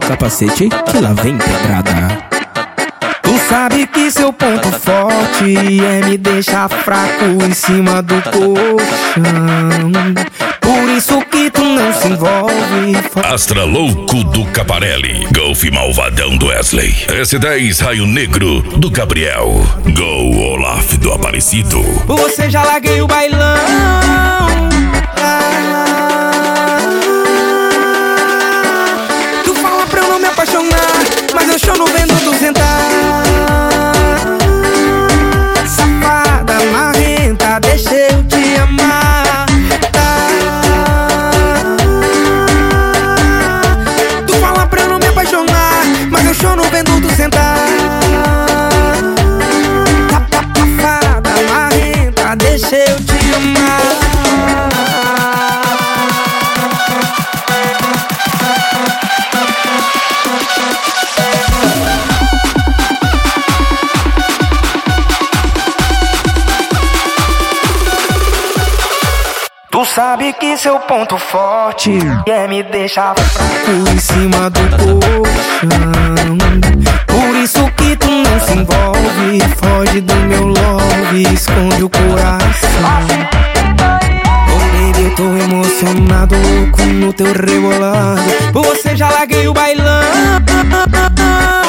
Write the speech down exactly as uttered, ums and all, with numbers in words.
capacete que lá vem pedrada. Tu sabe que seu ponto forte é me deixar fraco em cima do colchão. Por isso que tu não se envolve. Astra Louco do Caparelli, Golf Malvadão do Wesley, S dez Raio Negro do Gabriel, Gol Olaf do Aparecido. Você já larguei o bailão. Ah, tu fala pra eu não me apaixonar, mas eu choro vendo tu sentar. Safada, marrenta, deixa eu te amar. Tá. Tu fala pra eu não me apaixonar, mas eu choro vendo tu sentar. Safada, marrenta, deixa eu te amar. Tu sabe que seu ponto forte é me deixar fraco em cima do colchão. Por isso que tu não se envolve, foge do meu love, esconde o coração. Oh baby, eu tô emocionado, louco no teu rebolado. Por você já larguei o bailão.